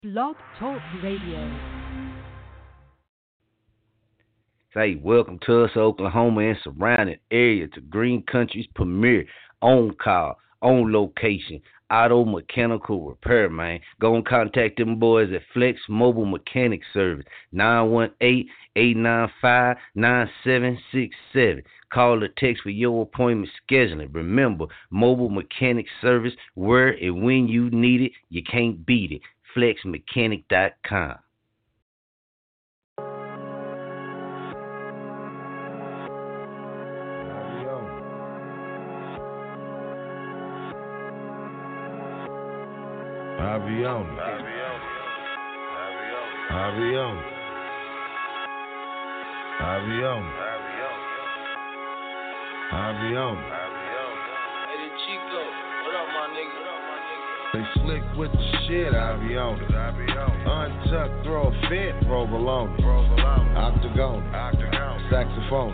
Blog Talk Radio. Say, welcome to us, Oklahoma and surrounding area, to Green Country's premier on call, on location, auto mechanical repair, man. Go and contact them boys at Flex Mobile Mechanic Service, 918-895-9767. Call or text for your appointment scheduling. Remember, mobile mechanic service, where and when you need it, you can't beat it. FlexMechanic.com. I be on it. I be on it. I be on it. I be on it. Hey, this Chico, what up, my nigga? They slick with the shit, I be on it. Untucked, throw a fit, roll along it. Octagon, saxophone,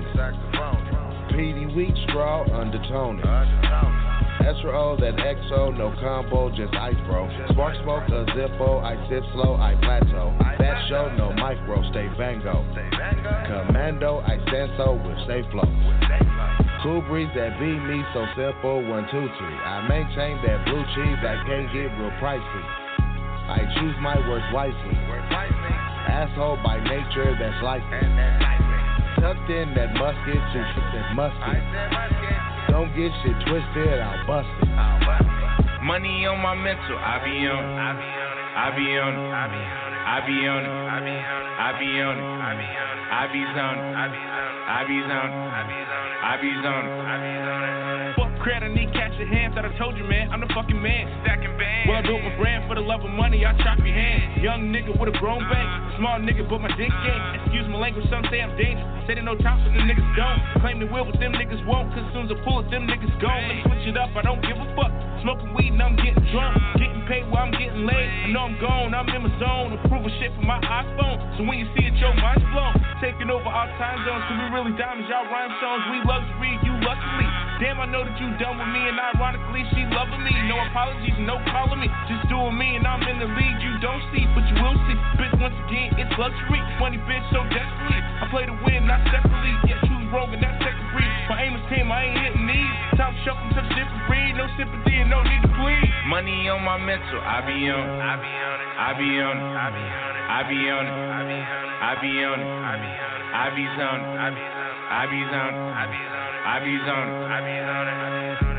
PD wheat straw, undertone it. Esra-O, that XO, no combo, just ice, bro. Spark smoke, a Zippo, I sip slow, I plateau. That show, no micro, stay vango. Commando, I stand so with stay flow. Cool breeze that beat me, so simple, 1, 2, 3. I maintain that blue cheese, I can't get real pricey. I choose my words wisely. Asshole by nature, that's like me. Tucked in that musket, to that musket. Don't get shit twisted, I'll bust it. Money on my mental, I be on it. I be on it. I be on it. I be on it. I be on it. I be on it. I be on it. Fuck credit, I need cash in hand. Thought I told you, man, I'm the fucking man. Stacking bands. Well, I built my brand for the love of money. I chop your hand. Young nigga with a grown bank. Small nigga, but my dick gang. Excuse my language, some say I'm dangerous. Say they no time, but them niggas don't. Claim they will, but them niggas won't. Cause as soon as I pull it, them niggas gone. Let's switch it up, I don't give a fuck. Smoking weed and I'm getting drunk. Getting paid while I'm getting laid. I know I'm gone, I'm in my zone. Approval shit from my iPhone. So when you see it, your mind's blown. Taking over our time zones. Cause we really diamonds, y'all rhyme songs. We luxury, you luckily. Damn, I know that you done with me. And ironically, she loving me. No apologies, no calling me. Just doing me and I'm in the league. You don't see, but you will see. Bitch, once again, it's luxury. Money, bitch, so desperately. I play to win, not separately. Yeah, choose wrong and that's second breed. My aim is team, I ain't hitting these. Top shelf and touch different breed. No sympathy and no need to plead. Money on my mental, I be on it. I be on it. I be on it. I be on it. I be on it. I be on it. I be on it. I be on it. I be on it. I be on it.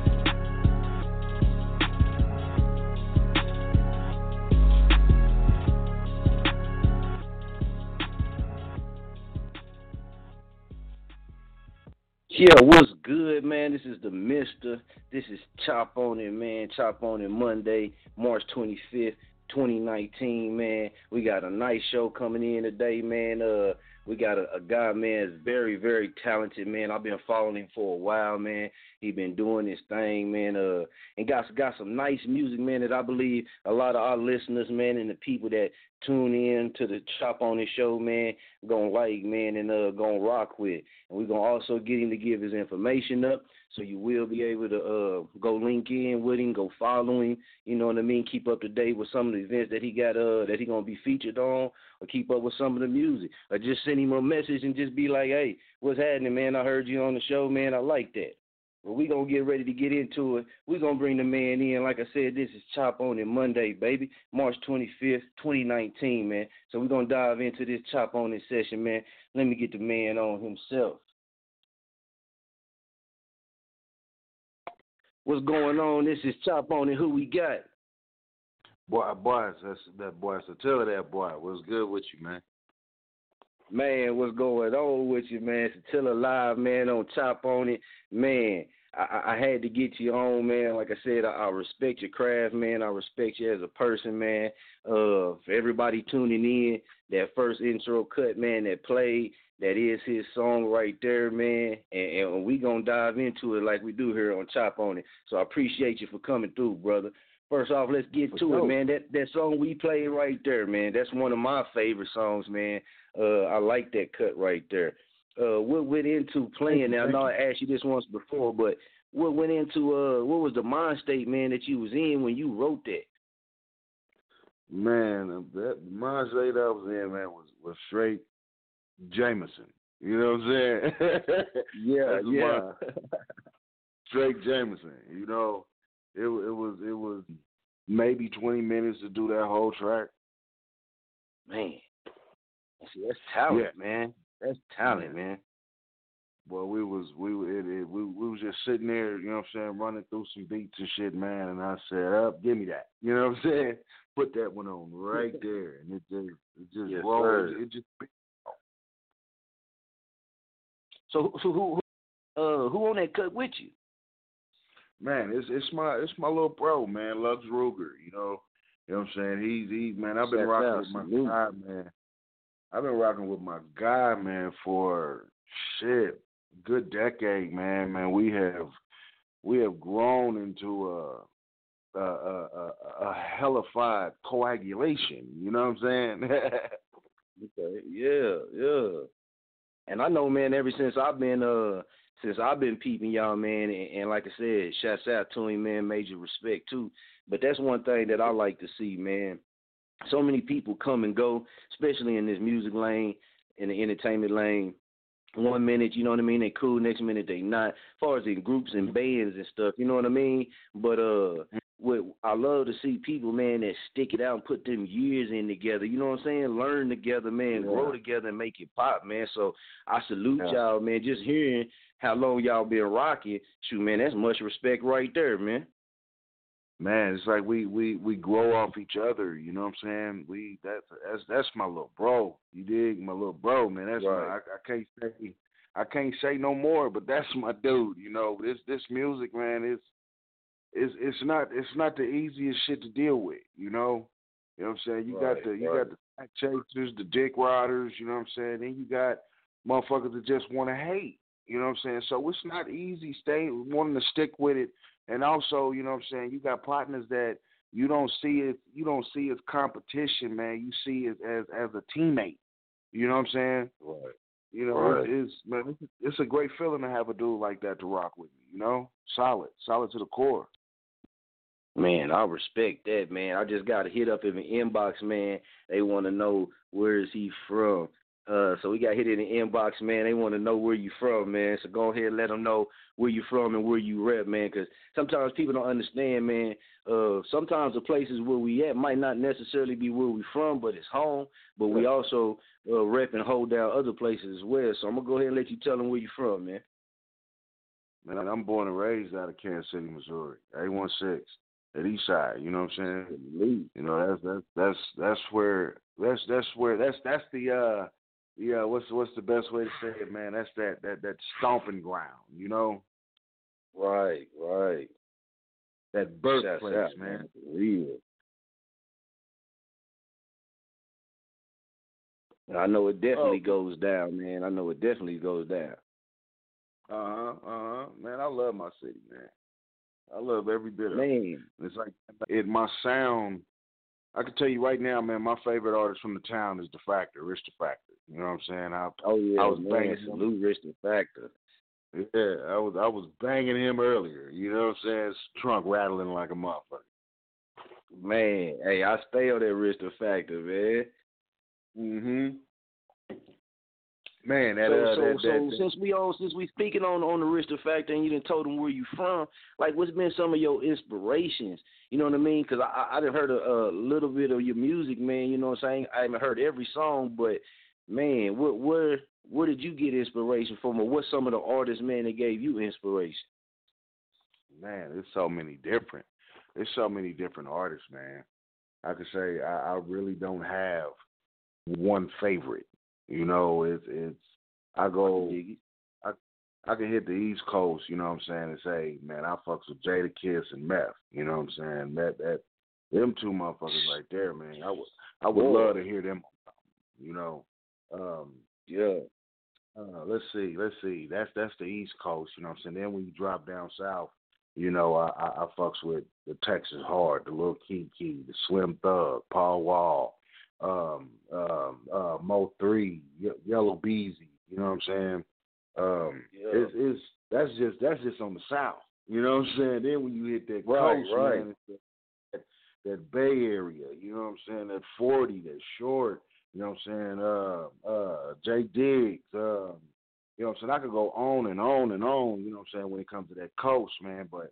Yeah, what's good, man? This is the Mister. This is Chop On It, man. Chop On It Monday, March 25th, 2019, man. We got a nice show coming in today, man. We got a guy, man, that's very, very talented, man. I've been following him for a while, man. He been doing his thing, man, and got some nice music, man, that I believe a lot of our listeners, man, and the people that tune in to the Chop On It show, man, gonna like, man, and gonna rock with. And we're gonna also get him to give his information up, so you will be able to go link in with him, go follow him, you know what I mean, keep up to date with some of the events that he got that he gonna be featured on, or keep up with some of the music, or just send him a message and just be like, hey, what's happening, man? I heard you on the show, man. I like that. Well, we're going to get ready to get into it. We're going to bring the man in. Like I said, this is Chop On It Monday, baby, March 25th, 2019, man. So we're going to dive into this Chop On It session, man. Let me get the man on himself. What's going on? This is Chop On It. Who we got? Boy, that's that boy. So tell her that, boy. What's good with you, man? Man, what's going on with you, man? Satilla Live, man, on Chop On It. Man, I had to get you on, man. Like I said, I respect your craft, man. I respect you as a person, man. For everybody tuning in, that first intro cut, man, that played, that is his song right there, man. And we going to dive into it like we do here on Chop On It. So I appreciate you for coming through, brother. First off, let's get to it, man. That song we played right there, man, that's one of my favorite songs, man. I like that cut right there. What went into playing? Now, I know I asked you this once before, but what went into what was the mind state, man, that you was in when you wrote that? Man, that mindset I was in, man, was straight Jameson. You know what I'm saying? Yeah, yeah. Straight Jameson. You know, it was maybe 20 minutes to do that whole track. Man, see, that's talent, man. That's talent, man. Well, we was just sitting there, you know what I'm saying, running through some beats and shit, man. And I said, "Up, give me that." You know what I'm saying? Put that one on right there, and it just Yes, rolled. sir. It just. So who on that cut with you? Man, it's my little bro, man, Lux Ruger. You know what I'm saying? He's man. I've been Shout rocking out with my to you. guy, man. I've been rocking with my guy, man, for shit, good decade, man. Man, we have grown into a hellified coagulation. You know what I'm saying? Okay, yeah. And I know, man, ever since I've been peeping y'all, man, and like I said, shouts out to him, man, major respect too. But that's one thing that I like to see, man. So many people come and go, especially in this music lane, in the entertainment lane. 1 minute, you know what I mean, they cool, next minute they not. As far as in groups and bands and stuff, you know what I mean? But what I love to see people, man, that stick it out and put them years in together, you know what I'm saying? Learn together, man, grow together and make it pop, man. So I salute y'all, man. Just hearing how long y'all been rocking, shoot, man, that's much respect right there, man. Man, it's like we grow off each other, you know what I'm saying? That's my little bro. You dig? My little bro, man. That's right. I can't say no more, but that's my dude, you know. This music, man, it's not the easiest shit to deal with, you know? You know what I'm saying? You got the fact chasers, the dick riders, you know what I'm saying? Then you got motherfuckers that just want to hate, you know what I'm saying? So it's not easy wanting to stick with it. And also, you know what I'm saying, you got partners that you don't see as competition, man. You see it as a teammate. You know what I'm saying? Right. You know, it's a great feeling to have a dude like that to rock with you, you know? Solid to the core. Man, I respect that, man. I just got a hit up in the inbox, man. They want to know where is he from. So we got hit in the inbox, man. They want to know where you from, man. So go ahead and let them know where you from and where you rep, man. Because sometimes people don't understand, man. Sometimes the places where we at might not necessarily be where we from, but it's home. But we also rep and hold down other places as well. So I'm going to go ahead and let you tell them where you from, man. Man, I'm born and raised out of Kansas City, Missouri, 816 at East Side. You know what I'm saying? You know, that's where that's the what's the best way to say it, man? That's that stomping ground, you know? Right. That birthplace, man. Real. I know it definitely goes down, man. I know it definitely goes down. Man, I love my city, man. I love every bit of it. Man. It's like my sound. I can tell you right now, man, my favorite artist from the town is The Factor, Rich the Factor. You know what I'm saying? I was banging salute Rich the Factor. Yeah, I was banging him earlier. You know what I'm saying? His trunk rattling like a motherfucker. Man, hey, I stay on that Rich the Factor, man. Man, since we speaking on the Rich the Factor and you done told them where you from, like what's been some of your inspirations? You know what I mean? Because I done heard a little bit of your music, man. You know what I'm saying? I haven't heard every song, but man, where did you get inspiration from, or what's some of the artists, man, that gave you inspiration? Man, there's so many different artists, man. I could say I really don't have one favorite. You know, it's I can hit the East Coast, you know what I'm saying, and say, man, I fucks with Jada Kiss and Meth, you know what I'm saying? That them two motherfuckers right there, man. I would love to hear them, you know. Let's see. That's the East Coast, you know what I'm saying? Then when you drop down south, you know, I fucks with the Texas Hard, the Lil Keke, the Slim Thug, Paul Wall, Mo 3, Yellow Beezy, you know what I'm saying? That's just on the south, you know what I'm saying? Then when you hit that coast, man, that Bay Area, you know what I'm saying, that 40, that Short, you know what I'm saying, Jay Diggs, you know what I'm saying, I could go on and on and on, you know what I'm saying, when it comes to that coast, man, but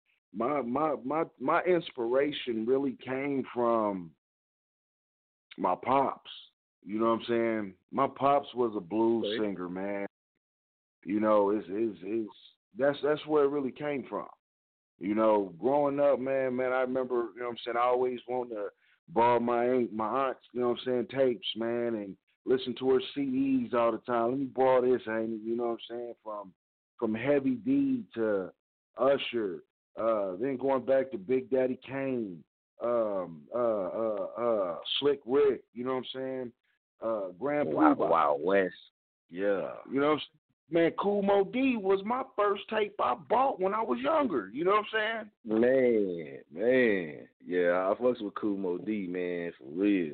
my inspiration really came from my pops, you know what I'm saying. My pops was a blues singer, man. You know, that's where it really came from. You know, growing up, man, I remember, you know what I'm saying, I always wanted to borrow my aunt's, you know what I'm saying, tapes, man, and listen to her CDs all the time. Let me borrow this, ain't you know what I'm saying, from Heavy D to Usher, then going back to Big Daddy Kane, Slick Rick, you know what I'm saying, Grand Wild West. Yeah. You know what I'm saying? Man, Kool Moe Dee was my first tape I bought when I was younger. You know what I'm saying? Man. Yeah, I fucks with Kool Moe Dee, man, for real.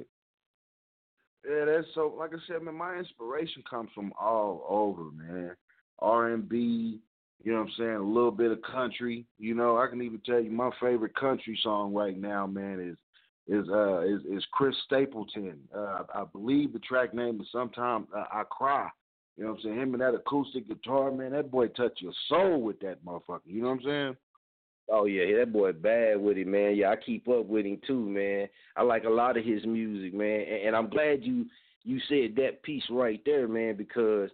Yeah, that's so, like I said, man, my inspiration comes from all over, man. R&B, you know what I'm saying, a little bit of country. You know, I can even tell you my favorite country song right now, man, is Chris Stapleton. I believe the track name is Sometimes I Cry. You know what I'm saying? Him and that acoustic guitar, man, that boy touched your soul with that motherfucker. You know what I'm saying? Oh, yeah, that boy bad with it, man. Yeah, I keep up with him, too, man. I like a lot of his music, man. And I'm glad you said that piece right there, man, because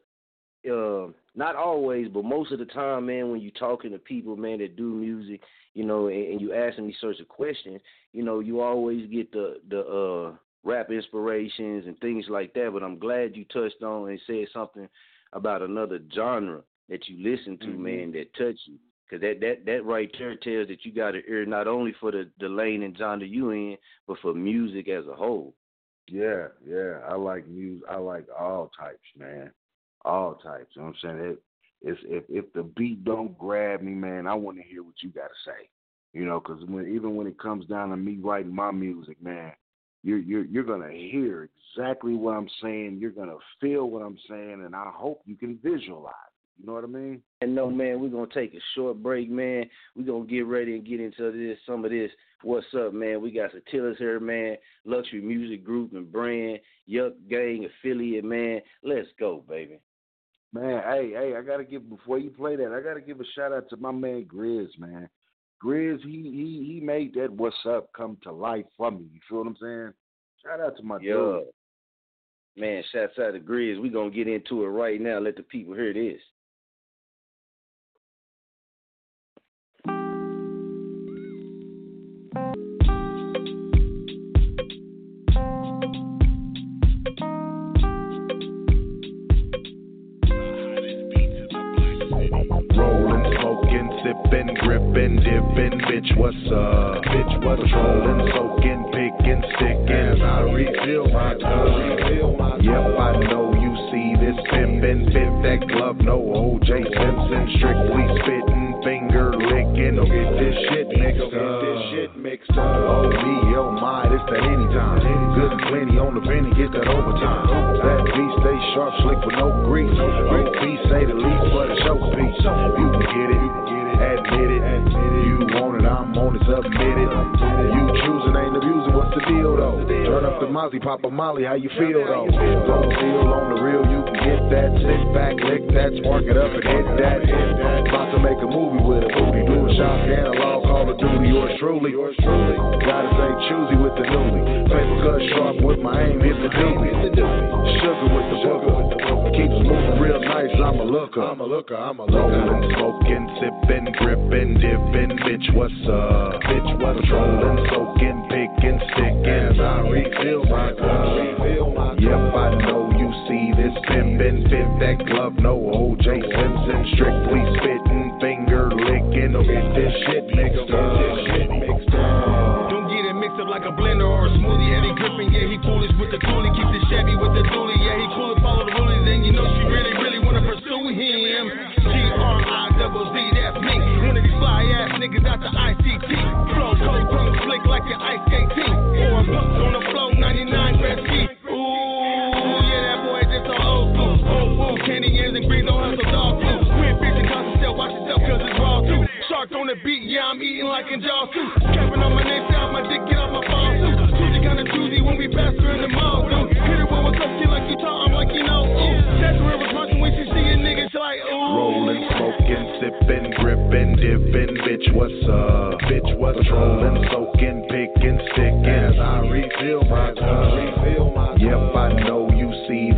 not always, but most of the time, man, when you're talking to people, man, that do music, you know, and you ask them these sorts of questions, you know, you always get the rap inspirations and things like that, but I'm glad you touched on and said something about another genre that you listen to, man, that touch you. Because that right there tells that you got an ear not only for the lane and genre you in, but for music as a whole. Yeah, I like music. I like all types, man. All types. You know what I'm saying? If the beat don't grab me, man, I want to hear what you got to say. You know, because even when it comes down to me writing my music, man, you're gonna hear exactly what I'm saying. You're gonna feel what I'm saying, and I hope you can visualize. You know what I mean? And no, man, we're gonna take a short break, man. We're gonna get ready and get into some of this. What's up, man? We got Satilla's here, man. Luxury Music Group and brand, Yuck Gang affiliate, man. Let's go, baby. Man, hey, I gotta give, before you play that, I gotta give a shout out to my man Grizz, man. Grizz, he made that What's Up come to life for me. You feel what I'm saying? Shout out to my dude. Man, shouts out to Grizz. We're going to get into it right now. Let the people hear this. Sippin', grippin', dippin', bitch, what's up? Bitch, what's patrolling, soaking, picking, sticking. As I refill my cup. Yep, I know you see this pimpin', fit that glove, no O.J. Simpson, strictly spittin', finger licking. Don't get this shit mixed up. Oh me, oh my, this that anytime. Good and plenty on the penny, get that overtime. That beat stay sharp, slick with no grease. OP say the least, but a showpiece. You can get it. Admit it, you want it, I'm on it, submit it. You choosing, ain't abusing, what's the deal though? Turn up the Mozzie, pop a Molly, how you feel though? Don't feel on the real, you can get that. Sit back, lick that, spark it up and hit that. About to make a movie with a booty, do a shot, analog, Call of Duty, yours truly. Gotta say choosy with the newly. Paper cut sharp with my aim, hit the doobie. Sugar with the booger. Keeps moving real nice, I'm a looker. Rolling, smoking, sipping, gripping, dipping, bitch, what's up? Bitch, what's patrolling, soaking, picking, sticking. As I refill my cup. Yep, I know you see this pimpin', fit that glove, no O.J. Simpson, strictly spittin', finger licking. Don't get this shit mixed up. Don't get it mixed up like a blender or a smoothie. Eddie Griffin, yeah, he foolish with the toolie, keep the Chevy with the dually, yeah, he cool and follow the rules, and you know she really wanna pursue him. G-R-I-double-Z, that's me. One of these fly ass niggas out the ICT. Flow cold tongue slick like your ice skate team. Or a books on the flow, 99 Gretzky. Ooh, yeah, that boy just so old school. Old fool, candy ears and green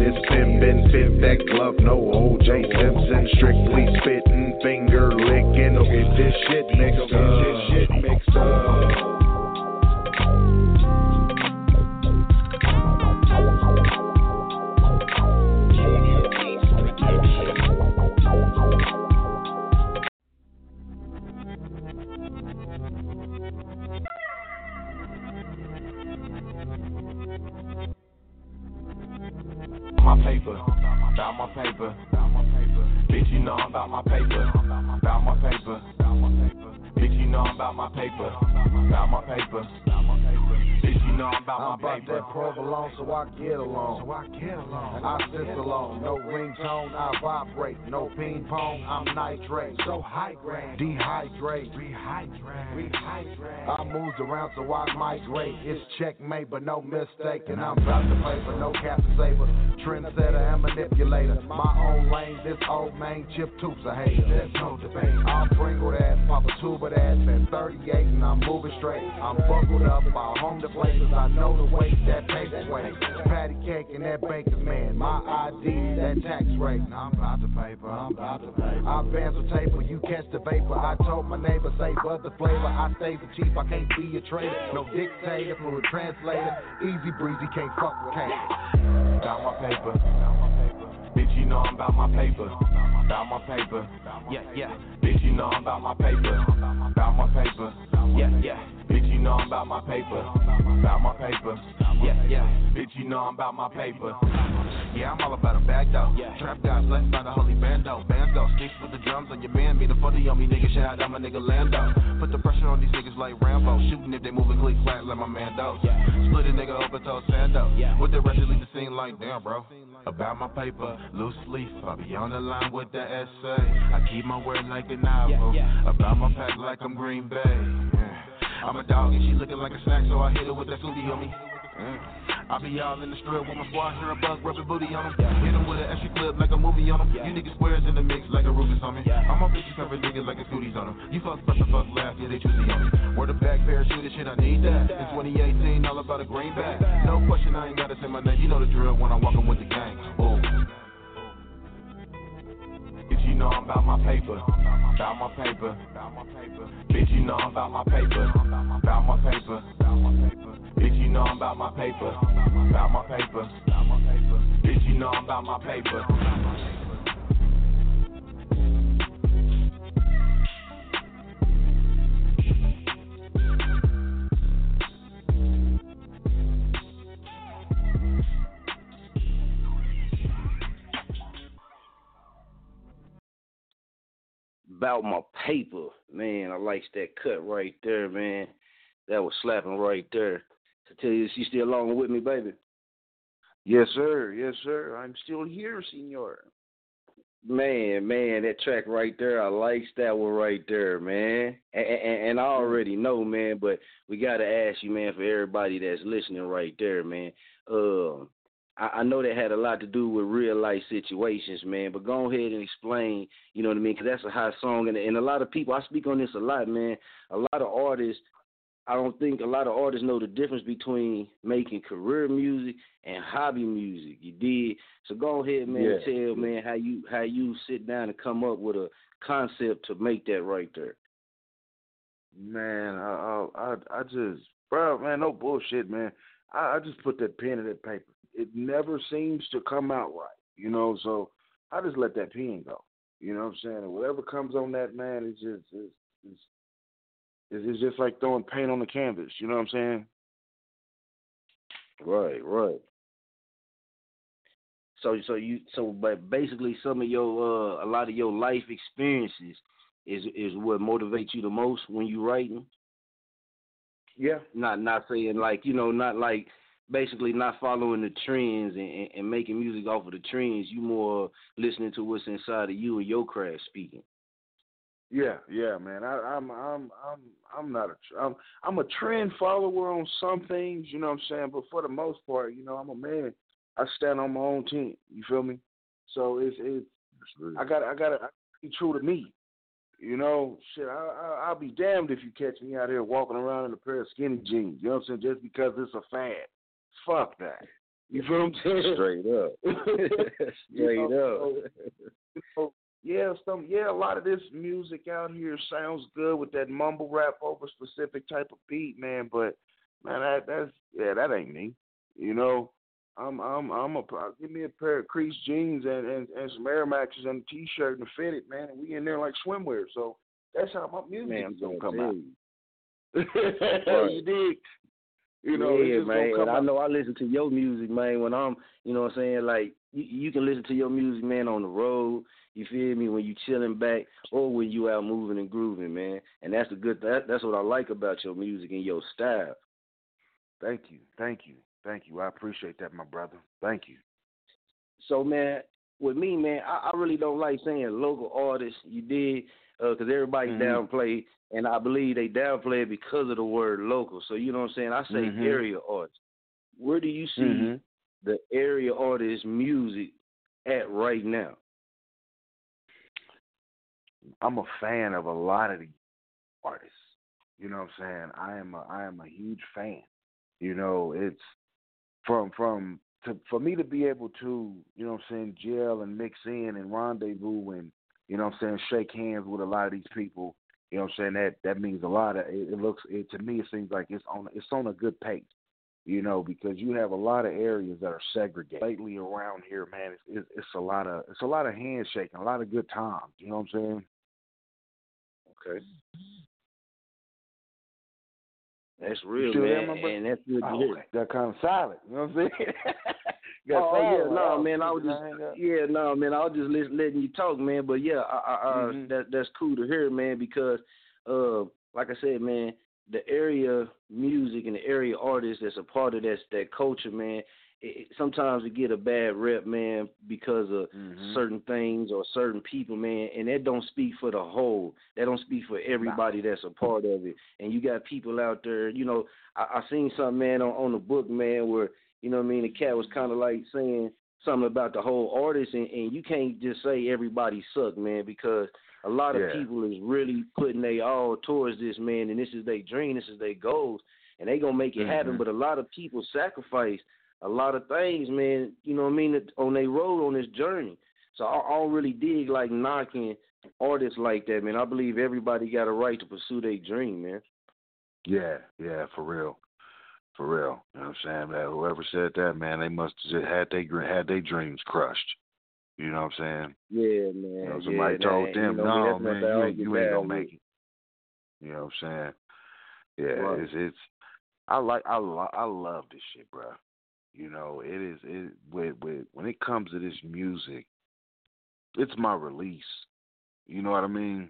this pimpin', fit that glove, no O.J. Simpson, strictly spittin', finger lickin', go get this shit mixed up. My paper, about my paper, bitch, you know I'm about my paper, about my paper, bitch, you know I'm about my paper, about my paper, bitch, you know I'm about my paper. That provolone, so I get along. I sit alone, no ringtone, I vibrate, no ping pong, I'm nitrate, so hydrate, dehydrate, rehydrate. I moves around, so I migrate. It's checkmate, but no mistake, and I'm about to play for no cap to saver. Trendsetter and manipulator, my own lane, this old man, chip toops a hater. There's no debate. I'll Pringle that, pop a tube of that, spend 38 and I'm moving straight. I'm buckled up, I'll home the places, I know the weight, that paper weight. Patty cake and that baker's man, my ID, that tax rate. I'm about to paper, I advance with taper, you catch the vapor. I told my neighbor, save up the flavor. I stay the chief, I can't be a trader. No dictator, for a translator. Easy breezy, can't fuck with cater. About my paper, bitch, you know I'm about my paper, about my paper, yeah, bitch, you know I'm about my paper, about my paper, yeah, bitch, you know I'm about my paper, about my paper, yeah, bitch, you know I'm about my paper. Yeah, I'm all about a bag though. Trap guys, blessed by the holy bando. Bando, sticks with the drums on your man. Me the funny on me, nigga. Shout out my nigga Lando. Put the pressure on these niggas like Rambo. Shooting if they moving click flat like my man does. Split a nigga open to Sando. With the rest, leave the scene like damn, bro. About my paper, loose leaf. I be on the line with the essay. I keep my word like a novel. About my pack like I'm Green Bay. I'm a dog and she looking like a snack, so I hit her with that Scooby on me. I be all in the strip with my squad, hear a bug, rubbing booty on them. Hit them with an extra clip like a movie on them. You niggas squares in the mix like a Rufus on me. I'm on bitches cover niggas like a Scooties on them. You fuck, but the fuck laugh, yeah, they choosy on me. Word of back, parachute, shit, I need that. In 2018, all about a greenback. No question, I ain't gotta say my name. You know the drill when I'm walking with the gang. Ooh. Bitch, you know I'm about my paper, about my paper, bitch, you know I'm about my paper, about my paper, bitch, you know I'm about my paper, about my paper, bitch, you know I'm about my paper. About my paper, man. I likes that cut right there, man. That was slapping right there. To tell you, you still along with me, baby? Yes, sir. Yes, sir. I'm still here, senor. Man, that track right there, I likes that one right there, man. And I already know, man, but we got to ask you, man, for everybody that's listening right there, man. I know that had a lot to do with real life situations, man, but go ahead and explain, you know what I mean, because that's a hot song. And a lot of people, I speak on this a lot, man. A lot of artists, I don't think a lot of artists know the difference between making career music and hobby music. You did. So go ahead, man, tell, man, how you sit down and come up with a concept to make that right there. Man, I just, bro, man, no bullshit, man. I just put that pen in that paper. It never seems to come out right, you know, so I just let that pen go. You know what I'm saying? And whatever comes on that, man, it's just like throwing paint on the canvas, you know what I'm saying? Right. But basically some of your a lot of your life experiences is what motivates you the most when you writing? Yeah. Not saying like, you know, not like basically not following the trends and making music off of the trends. You more listening to what's inside of you and your craft speaking. Yeah, man. I'm a trend follower on some things, you know what I'm saying. But for the most part, you know, I'm a man. I stand on my own team. You feel me? So I gotta be true to me. You know, shit. I'll be damned if you catch me out here walking around in a pair of skinny jeans. You know what I'm saying? Just because it's a fad. Fuck that. You feel what I'm saying? Straight up. Straight up. A lot of this music out here sounds good with that mumble rap over specific type of beat, man. But man, that ain't me. You know, give me a pair of creased jeans and some Air Maxes and a T-shirt and a fitted, man, and we in there like swimwear. So that's how my music is gonna come out. You dig? You know, yeah, man. And I out. know I listen to your music, man, when I'm, you know what I'm saying, like, you can listen to your music, man, on the road, you feel me, when you chilling back, or when you out moving and grooving, man. And that's that's what I like about your music and your style. Thank you. I appreciate that, my brother. Thank you. So, man, with me, man, I really don't like saying local artists, you did, because everybody downplay, and I believe they downplay it because of the word local. So, you know what I'm saying? I say area artists. Where do you see the area artist music at right now? I'm a fan of a lot of the artists. You know what I'm saying? I am a huge fan. You know, it's for me to be able to, you know what I'm saying, gel and mix in and rendezvous and, you know what I'm saying, shake hands with a lot of these people, you know what I'm saying, that means a lot. To me it seems like it's on a good pace, you know, because you have a lot of areas that are segregated. Lately around here, man, it's a lot of handshaking, a lot of good times, you know what I'm saying? Okay. That's real, man, and that's good to hear. Okay. Got kind of silent, you know what I'm saying? Man, I was just letting you talk, man. But yeah, that's cool to hear, man, because like I said, man, the area music and the area artists that's a part of that culture, man. Sometimes we get a bad rep, man, because of certain things or certain people, man, and that don't speak for the whole. That don't speak for everybody that's a part of it. And you got people out there, you know, I seen something, man, on the book, man, where, you know what I mean, the cat was kind of like saying something about the whole artist, and you can't just say everybody suck, man, because a lot of people is really putting their all towards this, man, and this is their dream, this is their goals, and they going to make it happen, but a lot of people sacrifice a lot of things, man, you know what I mean, on their road, on this journey. So I don't really dig like knocking artists like that, man. I believe everybody got a right to pursue their dream, man. Yeah, for real. You know what I'm saying? Man, whoever said that, man, they must have had their dreams crushed. You know what I'm saying? Yeah, man. You know, somebody told them, no, man, you ain't gonna make it. You know what I'm saying? Yeah, right. It's I love this shit, bro. You know, when it comes to this music, it's my release. You know what I mean?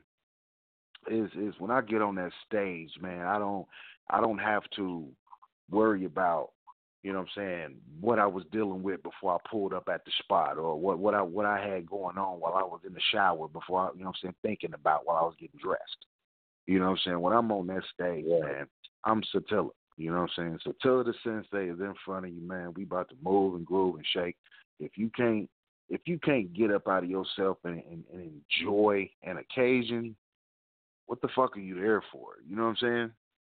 Is when I get on that stage, man, I don't have to worry about, you know what I'm saying, what I was dealing with before I pulled up at the spot, or what I had going on while I was in the shower before I, you know what I'm saying, thinking about while I was getting dressed. You know what I'm saying? When I'm on that stage, man, I'm Satilla. You know what I'm saying? Satilla the Sensei is in front of you, man. We about to move and groove and shake. If you can't get up out of yourself and enjoy an occasion, what the fuck are you there for? You know what I'm saying?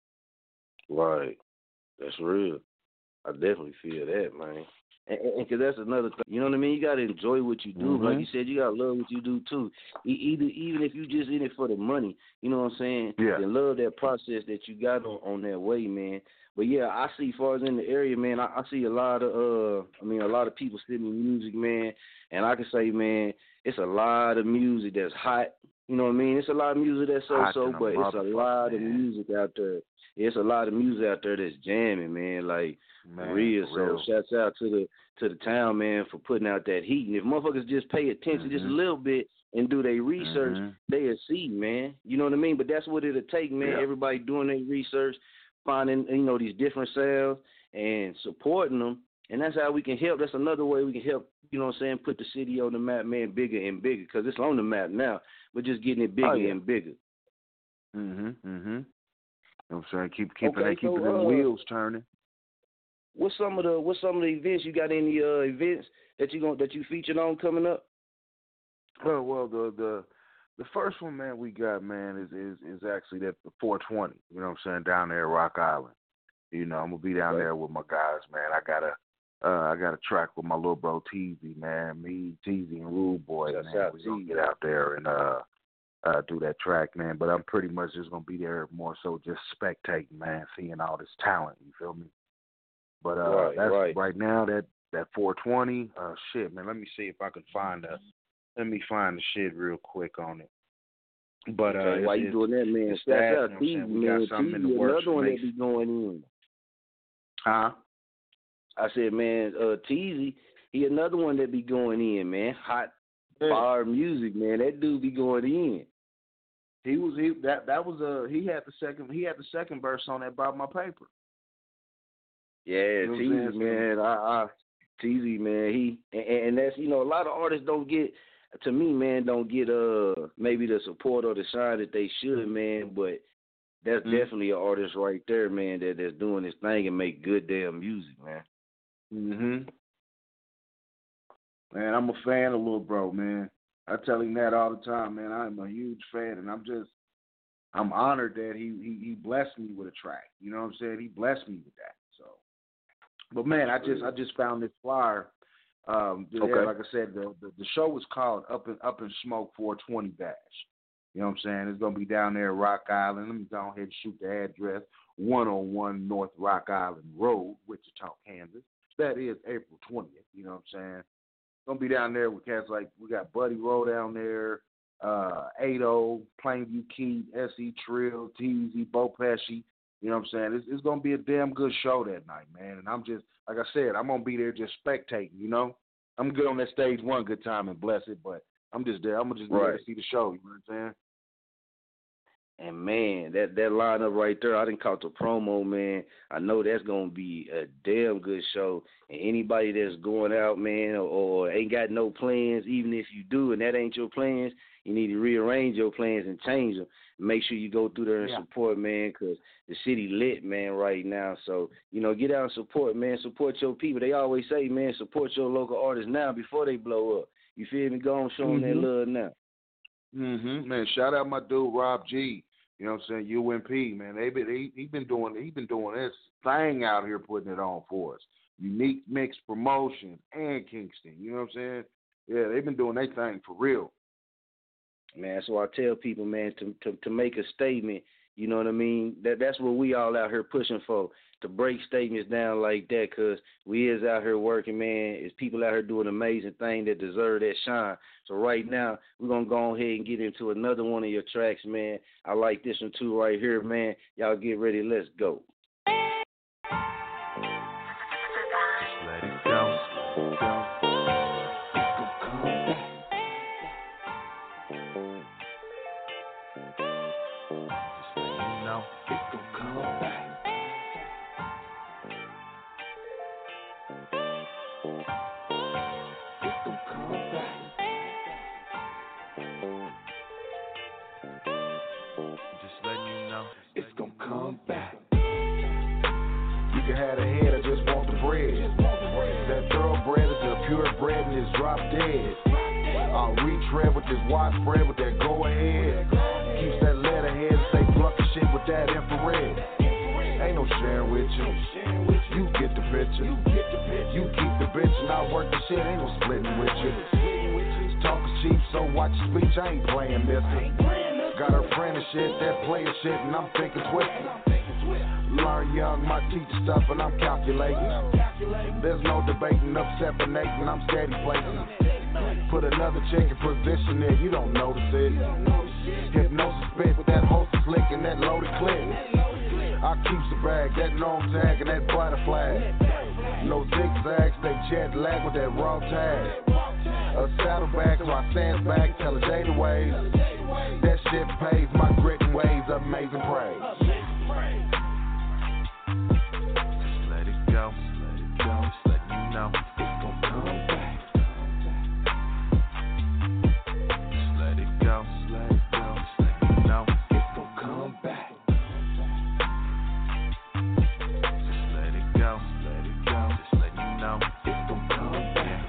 Right. That's real. I definitely feel that, man. And because that's another thing. You know what I mean? You got to enjoy what you do. Like you said, you got to love what you do, too. Even if you just in it for the money, you know what I'm saying? Yeah. And love that process that you got on that way, man. But, yeah, I see as far as in the area, man, I see a lot of people sitting in music, man. And I can say, man, it's a lot of music that's hot. You know what I mean? It's a lot of music that's so-so, but it's a lot of music out there. It's a lot of music out there that's jamming, man. Like, man, real. So shouts out to the town, man, for putting out that heat. And if motherfuckers just pay attention just a little bit and do their research, they'll see, man. You know what I mean? But that's what it'll take, man. Yeah. Everybody doing their research, finding, you know, these different sounds and supporting them. And that's how we can help. That's another way we can help, you know what I'm saying, put the city on the map, man, bigger and bigger. Because it's on the map now. We're just getting it bigger and bigger. You know what I'm saying? Keeping the wheels turning. What's some of the events you got? Any events that you featured on coming up? Well, the first one, man, we got, man, is actually the 420. You know what I'm saying? Down there at Rock Island. You know, I'm gonna be down there with my guys, man. I got I got a track with my little bro Teezy, man. Me, Teezy, and Rude Boy, man. We're gonna get out there and do that track, man. But I'm pretty much just gonna be there more so just spectating, man, seeing all this talent. You feel me? But right now that 420, shit, man. Let me see if I can find the shit real quick on it. But why you doing that, man? Shout out Teezy, man. We got something in the works. Another one that be going in. Huh? I said, man, Teezy, he another one that be going in, man. Hot fire music, man. That dude be going in. He had the second verse on that Bob My Paper. Yeah, Teezy, man. Teezy, man. He and that's, a lot of artists don't get maybe the support or the shine that they should, man. But that's definitely an artist right there, man. That's doing his thing and make good damn music, man. Man, I'm a fan of Lil Bro, man. I tell him that all the time, man. I'm a huge fan, and I'm honored that he blessed me with a track. You know what I'm saying? He blessed me with that. So, but man, I just found this flyer. Okay. Like I said, the show was called Up in Smoke 420 Bash. You know what I'm saying? It's gonna be down there at Rock Island. Let me go ahead and shoot the address: 101 North Rock Island Road, Wichita, Kansas. That is April 20th. You know what I'm saying? Gonna be down there with cats like we got Buddy Rowe down there, 8-0, Plainview Key, S.E. Trill, Teezy, Bo Pesci. You know what I'm saying? It's gonna be a damn good show that night, man. And I'm just, like I said, I'm gonna be there just spectating. You know, I'm good on that stage one good time and bless it, but I'm just there. I'm gonna just be there to see the show. You know what I'm saying? And man, that lineup right there, I didn't caught the promo, man. I know that's gonna be a damn good show. And anybody that's going out, man, or ain't got no plans, even if you do and that ain't your plans, you need to rearrange your plans and change them. Make sure you go through there and support, man, because the city lit, man, right now. So, get out and support, man. Support your people. They always say, man, support your local artists now before they blow up. You feel me? Go on, show them that love now. Man, shout out my dude Rob G. You know what I'm saying? UMP, man. He been doing this thing out here, putting it on for us. Unique Mix Promotion and Kingston. You know what I'm saying? Yeah, they've been doing their thing for real. Man, so I tell people, man, to make a statement, you know what I mean? That's what we all out here pushing for, to break statements down like that, because we is out here working, man. It's people out here doing amazing things that deserve that shine. So right now, we're going to go ahead and get into another one of your tracks, man. I like this one too right here, man. Y'all get ready. Let's go. Let it go. Dead. I'll retread with this widespread with that go ahead. Keeps that letterhead and stay bluffing shit with that infrared. Ain't no sharing with you. You get the picture. You keep the bitch and I work the shit. Ain't no splitting with you. Talking cheap, so watch your speech. I ain't playing this. Got her friend and shit, that player shit, and I'm thinking twisted. Learn young, my teacher stuff, and I'm calculating. There's no debating, separating, I'm steady placing. Put another chick in position there, you don't notice it. Hypnosis spit with that holster slick and that loaded clip. I keep the bag, that gnome tag and that butterfly. No zigzags, they jet lag with that raw tag. A saddleback, so I sandbag, tell a day to ways. That shit pays my grit and waves, amazing praise. Go. Just let you know it's gon' come back. Just let it go. Just let you know it's gon' come back. Just let it go. Just let you know it's gon' come back.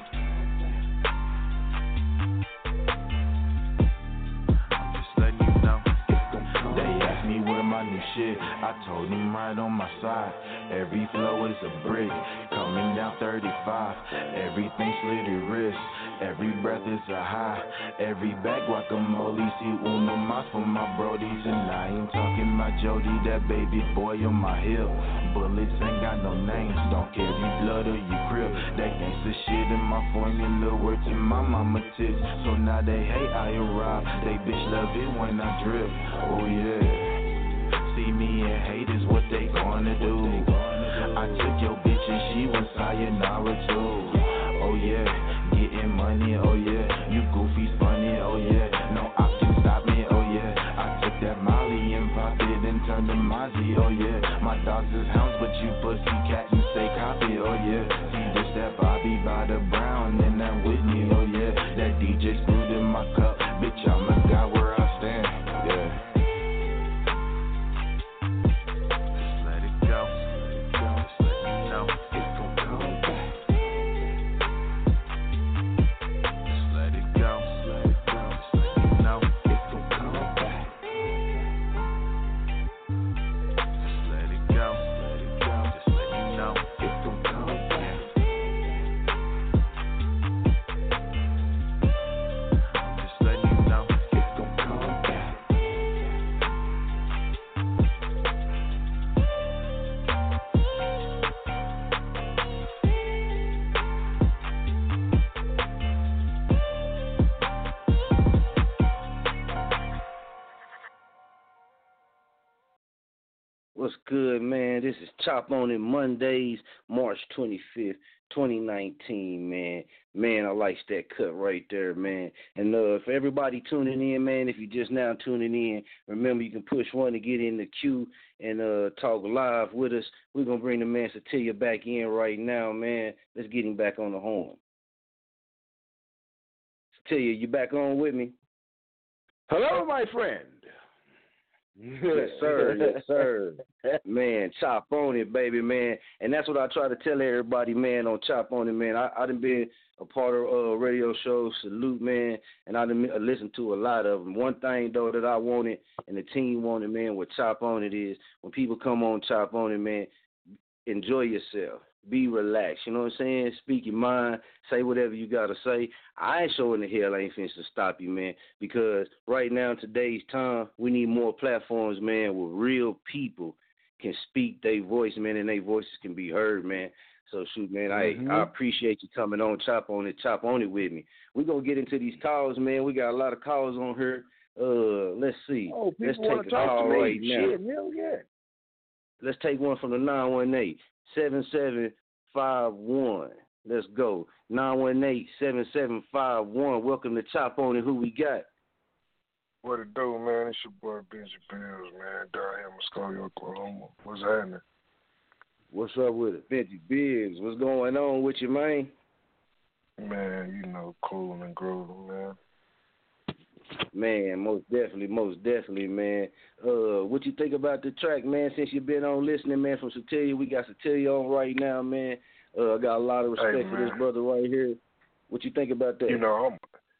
I'm just letting you know it's gon' come back. They asked me where my new shit, I told them I'm right on my side. Every flow is a brick, coming down 35. Everything slitty wrist, every breath is a high. Every bag guacamole, see uno mas for my brodies. And I ain't talking about Jody, that baby boy on my hip. Bullets ain't got no names, don't care if you blood or you crib. That gangsta shit in my formula, word to my mama tits. So now they hate I arrive, they bitch love it when I drip. Oh yeah, see me and hate is what they gonna do. I took your bitch and she was sayonara too. Oh yeah, getting money, oh yeah. You goofies funny, oh yeah. No option stop me, oh yeah. I took that Molly and popped it and turned to Mozzie, oh yeah. My dogs is hounds, but you pussy cat and say copy, oh yeah. See this that Bobby by the Brown and that Whitney, oh yeah. That DJ screwed in my cup, bitch I'm a guy where I stand, yeah. What's good, man? This is Chop On It Mondays, March 25th, 2019, man. Man, I like that cut right there, man. And for everybody tuning in, man, if you're just now tuning in, remember you can push 1 to get in the queue and talk live with us. We're going to bring the man Satilia back in right now, man. Let's get him back on the horn. Satilia, you back on with me? Hello, my friend. Yes, sir. Yes, sir. Man, Chop On It, baby, man. And that's what I try to tell everybody, man, on Chop On It, man. I done been a part of radio shows, Salute, man, and I done listened to a lot of them. One thing, though, that I wanted and the team wanted, man, with Chop On It is when people come on Chop On It, man, enjoy yourself. Be relaxed, you know what I'm saying? Speak your mind, say whatever you got to say. I ain't sure in the hell I ain't finished to stop you, man, because right now in today's time, we need more platforms, man, where real people can speak their voice, man, and their voices can be heard, man. So, shoot, man, I appreciate you coming on Chop On It with me. We're going to get into these calls, man. We got a lot of calls on here. Let's see. Oh, let's take a call right now. Shit, hell yeah. Let's take one from the 918-7751. Let's go. 918-7751. Welcome to Chop On It. Who we got? What it do, man? It's your boy Benji Bills, man. Down here in Muskogee, Oklahoma. What's happening? What's up with it? Benji Bills. What's going on with you, man? Man, you know, cool and grooving, man. Man, most definitely, man. What you think about the track, man, since you've been on listening, man, from Satilia? We got Satilia on right now, man. I got a lot of respect for this brother right here. What you think about that? Man,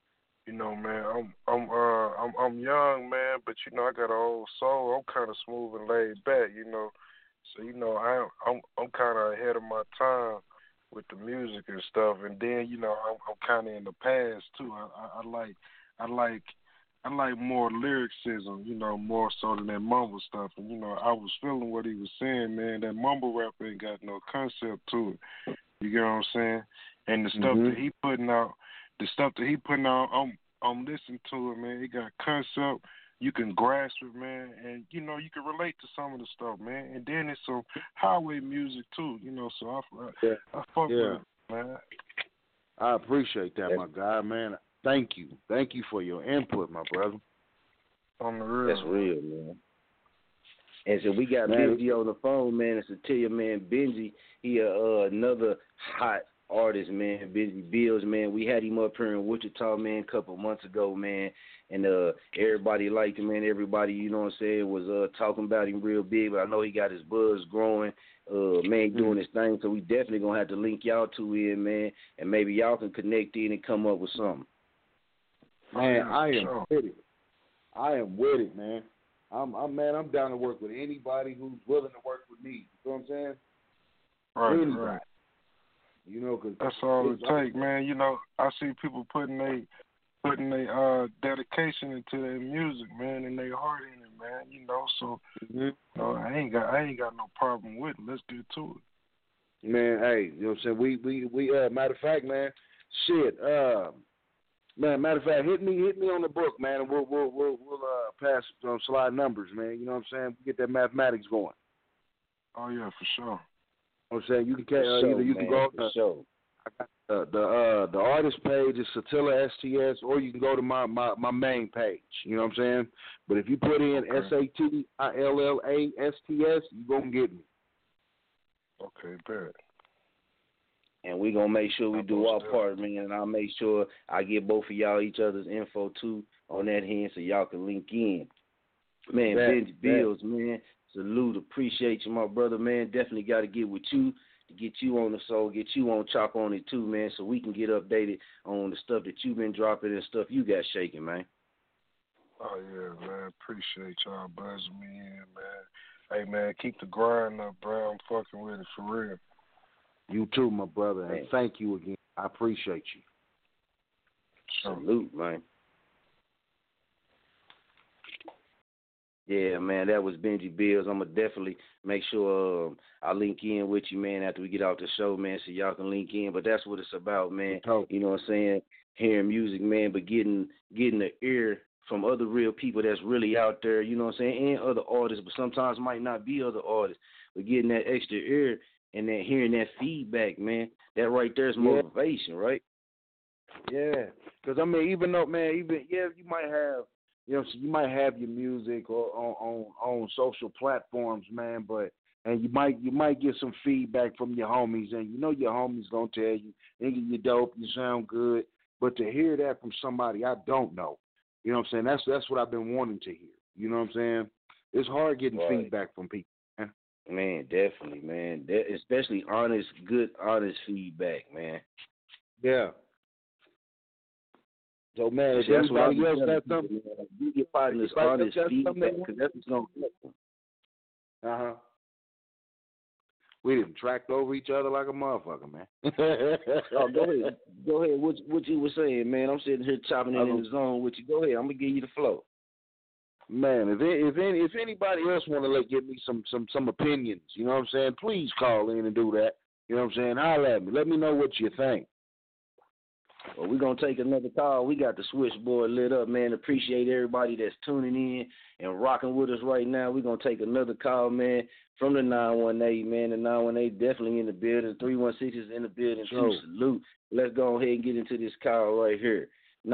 I'm young, man, but you know, I got an old soul. I'm kind of smooth and laid back, you know. So, you know, I'm kind of ahead of my time with the music and stuff. And then, you know, I'm kind of in the past too. I like more lyricism, you know, more so than that mumble stuff. And, you know, I was feeling what he was saying, man. That mumble rap ain't got no concept to it. You get what I'm saying? And the stuff that he putting out, I'm listening to it, man. It got concept. You can grasp it, man. And, you know, you can relate to some of the stuff, man. And then it's some highway music, too, you know. So I fuck with it, man. I appreciate that, my guy, man. Thank you. Thank you for your input, my brother. On the real. That's real, man. And so we got Benji on the phone, man. It's Satilia, man. Benji, he another hot artist, man. Benji Bills, man. We had him up here in Wichita, man, a couple months ago, man. And everybody liked him, man. Everybody, you know what I'm saying, was talking about him real big. But I know he got his buzz growing, man, doing his thing. So we definitely going to have to link y'all two in, man. And maybe y'all can connect in and come up with something. Man, I am with it. I am with it, man. I'm down to work with anybody who's willing to work with me. You know what I'm saying? Right, anybody. right. You know, cause that's all it takes, man. You know, I see people putting their dedication into their music, man, and their heart in it, man. You know, so you know, I ain't got no problem with it. Let's get to it. Man, hey, you know what I'm saying? We matter of fact, man, shit, man, matter of fact, hit me on the book, man, and we'll pass slide numbers, man. You know what I'm saying? Get that mathematics going. Oh yeah, for sure. You know what I'm saying? You can either you can go the artist page is Satilla STS, or you can go to my main page. You know what I'm saying? But if you put in SATILLASTS, you gonna get me. Okay, bet. And we gonna make sure we do our part, man. And I'll make sure I give both of y'all each other's info too on that hand, so y'all can link in. Man, Benji Bills, man, salute, appreciate you, my brother, man. Definitely got to get with you to get you on the soul, get you on Chop On It too, man, so we can get updated on the stuff that you've been dropping and stuff you got shaking, man. Oh yeah, man. Appreciate y'all buzzing me in, man. Hey man, keep the grind up, bro. I'm fucking with it for real. You too, my brother, and thank you again. I appreciate you. Salute, man. Yeah, man, that was Benji Bills. I'm going to definitely make sure I link in with you, man, after we get off the show, man, so y'all can link in. But that's what it's about, man. You know what I'm saying? Hearing music, man, but getting the ear from other real people that's really out there, you know what I'm saying, and other artists, but sometimes might not be other artists. But getting that extra ear and that hearing that feedback, man, that right there is motivation, right? Yeah, because I mean, even though, man, you might have, you know, so you might have your music or on social platforms, man, and you might get some feedback from your homies, and you know your homies gonna tell you, nigga, you dope, you sound good, but to hear that from somebody I don't know, you know what I'm saying? That's what I've been wanting to hear. You know what I'm saying? It's hard getting feedback from people. Man, definitely, man. Especially good, honest feedback, man. Yeah. So, man, if that's what everybody else got something, you get partners honest feedback, because that's what's going to happen. We didn't tracked over each other like a motherfucker, man. Oh, go ahead. What you were saying, man? I'm sitting here chopping it in the zone with you. Go ahead. I'm gonna give you the flow. Man, if anybody else want to give me some opinions, you know what I'm saying? Please call in and do that. You know what I'm saying? Holler at me. Let me know what you think. Well, we're going to take another call. We got the switchboard lit up, man. Appreciate everybody that's tuning in and rocking with us right now. We're going to take another call, man, from the 918, man. The 918 definitely in the building. 316 is in the building, too. Salute. Let's go ahead and get into this call right here.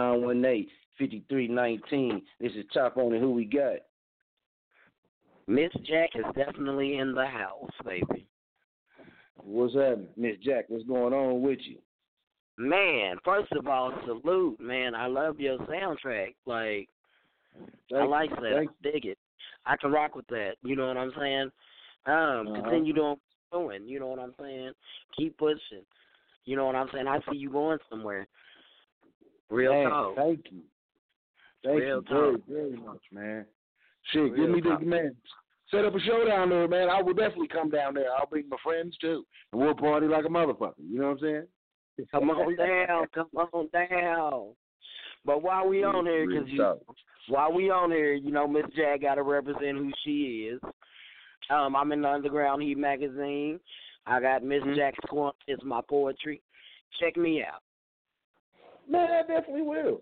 918-5319. This is Chop On It. Who we got? Miss Jack is definitely in the house, baby. What's happening? Miss Jack, what's going on with you? Man, first of all, salute, man. I love your soundtrack. Like, I like that. I dig it. I can rock with that. You know what I'm saying? Continue doing what you're doing. You know what I'm saying? Keep pushing. You know what I'm saying? I see you going somewhere. Real talk. Thank you. Thank you very, very much, man. Shit, give me the, man. Set up a show down there, man. I will definitely come down there. I'll bring my friends, too. And we'll party like a motherfucker. You know what I'm saying? Come on down. But while we on here, you know, Miss Jack got to represent who she is. I'm in the Underground Heat magazine. I got Miss Jack's Corner. It's my poetry. Check me out. Man, I definitely will.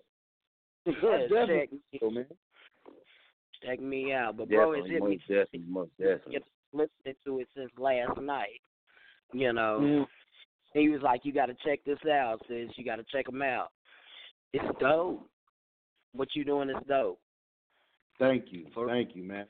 Check me out. But bro, it's hit me. Most definitely. Listening to it since last night. You know. He was like, you got to check this out, sis. You got to check them out. It's dope. What you doing is dope. Thank you. Thank you, man.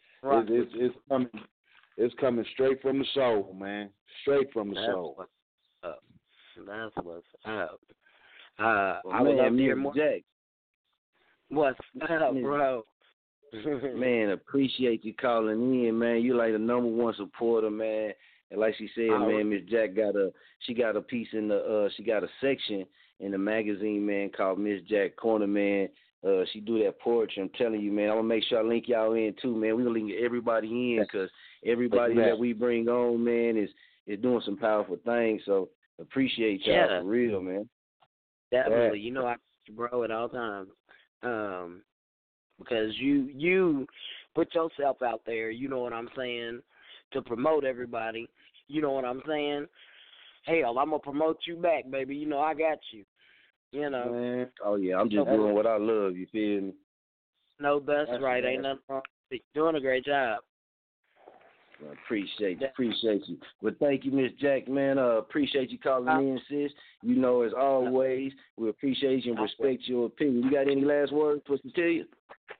It's coming straight from the soul, man. Straight from the soul. That's what's up. I would love to hear more. Jack. What's up, bro? Man, appreciate you calling in, man. You're like the number one supporter, man. And like she said, man, Miss Jack got a piece in the she got a section in the magazine, man, called Miss Jack Corner, man. She do that poetry. I'm telling you, man. I'm gonna make sure I link y'all in too, man. We gonna link everybody in because everybody that we bring on, man, is doing some powerful things. So appreciate y'all for real, man. Definitely. You know I bro at all times. Because you put yourself out there, you know what I'm saying, to promote everybody. You know what I'm saying? Hell, I'm going to promote you back, baby. You know, I got you. You know. Man. Oh, yeah, I'm just doing what I love, you feel me? No, that's right. Ain't nothing wrong. Doing a great job. I appreciate you. But thank you, Miss Jack, man. Appreciate you calling in, sis. You know, as always, we appreciate you and respect your opinion. You got any last words for us to tell you?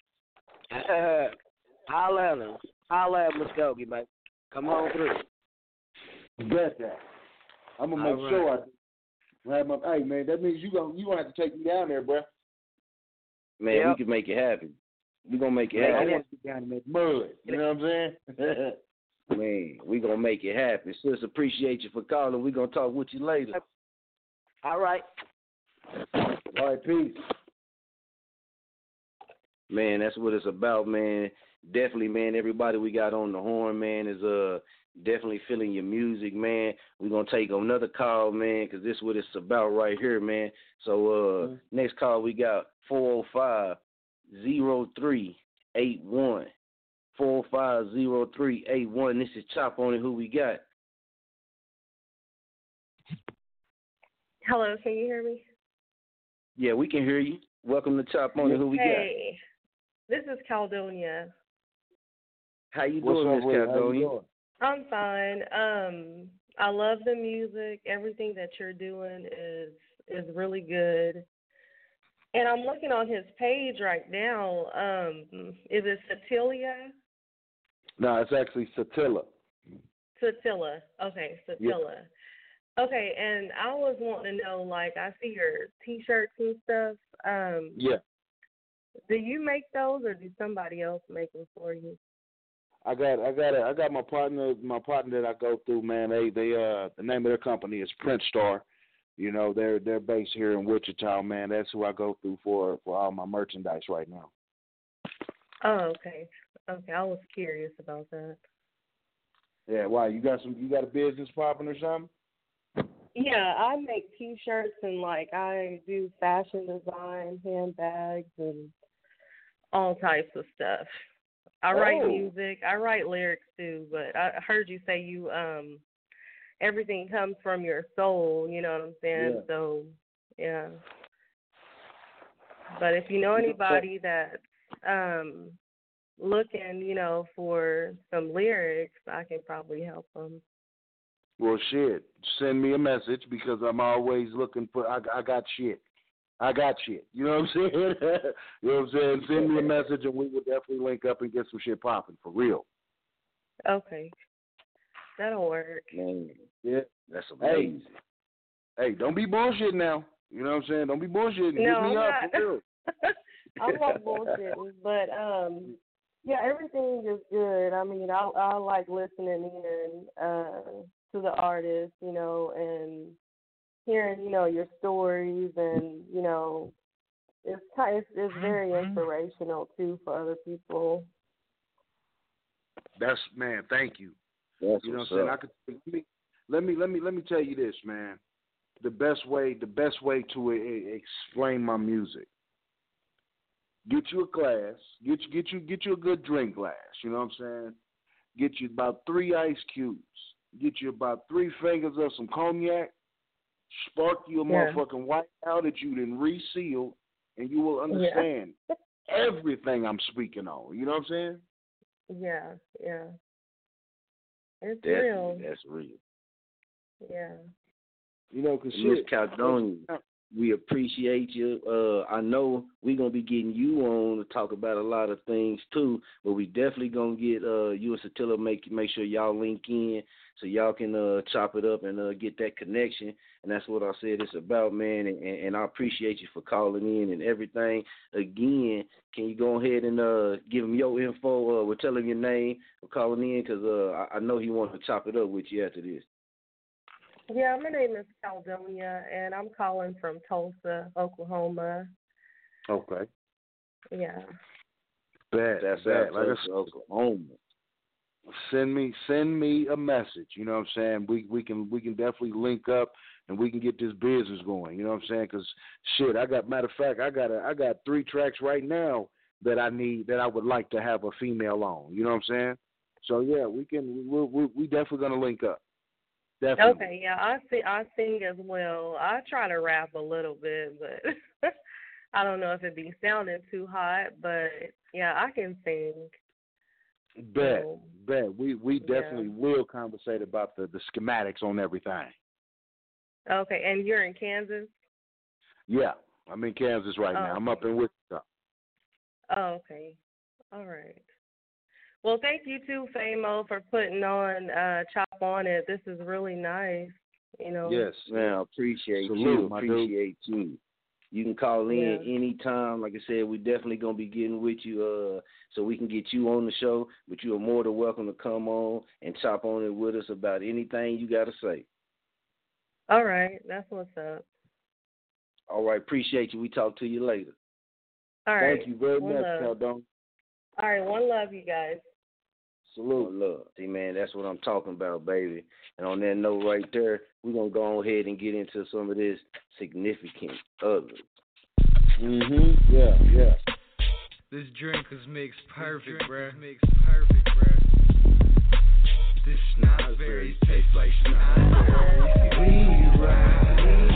Holla at him. Holla at Muskogee, baby. Come on through. Bet that. I'm gonna make sure I do. Hey, man, that means you gonna have to take me down there, bro. Man, we can make it happen. We gonna make it happen. I want to get down in that mud. You know what I'm saying? Man, we gonna make it happen. Sis, appreciate you for calling. We gonna talk with you later. All right. All right, peace. Man, that's what it's about, man. Definitely, man, everybody we got on the horn, man, is definitely feeling your music, man. We're going to take another call, man, because this is what it's about right here, man. So next call we got 405-0381. 405-0381. This is Chop On It. Who we got? Hello, can you hear me? Yeah, we can hear you. Welcome to Chop On It. Who we got? Hey, this is Caldonia. How you doing, Miss Caldonia? I'm fine. I love the music. Everything that you're doing is really good. And I'm looking on his page right now. Is it Satilia? No, it's actually Satilla. Satilla. Okay, Satilla. Yeah. Okay, and I was wanting to know, like, I see your T-shirts and stuff. Yeah. Do you make those, or do somebody else make them for you? I got my partner that I go through, man. They the name of their company is Print Star. You know, they're based here in Wichita, man. That's who I go through for all my merchandise right now. Oh, okay. Okay, I was curious about that. Yeah, why? You got a business popping or something? Yeah, I make T-shirts and like I do fashion design, handbags, and all types of stuff. I write music. I write lyrics too, but I heard you say you everything comes from your soul, you know what I'm saying? Yeah. So, yeah. But if you know anybody that's looking, you know, for some lyrics, I can probably help them. Well, shit, send me a message because I'm always looking for, I got shit. I got shit. You know what I'm saying? You know what I'm saying? Send me a message and we will definitely link up and get some shit popping, for real. Okay. That'll work. Man, yeah, that's amazing. Hey, don't be bullshitting now. You know what I'm saying? Don't be bullshitting. No, Hit me up, for real. I'm not bullshitting, but yeah, everything is good. I mean, I like listening in to the artist, you know, and hearing, you know, your stories, and you know, it's very inspirational too for other people. That's, man. Thank you. That's you know what I'm saying? Let me tell you this, man. The best way to explain my music. Get you a glass. Get you a good drink glass. You know what I'm saying? Get you about 3 ice cubes. Get you about 3 fingers of some cognac. Spark you a motherfucking white out that you didn't reseal, and you will understand everything I'm speaking on. You know what I'm saying? Yeah. It's Definitely, real. That's real. Yeah. You know, because Miss Caldonia, we appreciate you. I know we're going to be getting you on to talk about a lot of things too, but we definitely going to get you and Satilla make sure y'all link in so y'all can chop it up and get that connection. And that's what I said it's about, man. And I appreciate you for calling in and everything. Again, can you go ahead and give him your info? We'll tell him your name for calling in because I know he wants to chop it up with you after this. Yeah, my name is Caldonia, and I'm calling from Tulsa, Oklahoma. Okay. Yeah. That's like Oklahoma. Send me a message. You know what I'm saying? We can definitely link up and we can get this business going. You know what I'm saying? Because shit, matter of fact, I got 3 tracks right now that I would like to have a female on. You know what I'm saying? So yeah, we definitely gonna link up. Definitely. Okay, yeah, I sing as well. I try to rap a little bit, but I don't know if it be sounding too hot, but yeah, I can sing. Bet. We definitely will conversate about the schematics on everything. Okay, and you're in Kansas? Yeah, I'm in Kansas right now. I'm up in Wichita. Oh, okay. All right. Well, thank you too, Famo, for putting on Chop On It. This is really nice. You know. Yes, man. I appreciate you. Appreciate you. You can call in anytime. Like I said, we definitely gonna be getting with you, so we can get you on the show. But you are more than welcome to come on and chop on it with us about anything you gotta say. All right, that's what's up. All right, appreciate you. We talk to you later. All right. Thank you very much, Caldon. All right, one love, you guys. Salute. One love. See, man, that's what I'm talking about, baby. And on that note right there, we're going to go ahead and get into some of this significant other. Yeah. This drink is mixed perfect, bruh. This Snozzberries tastes like Snozzberries. We ride.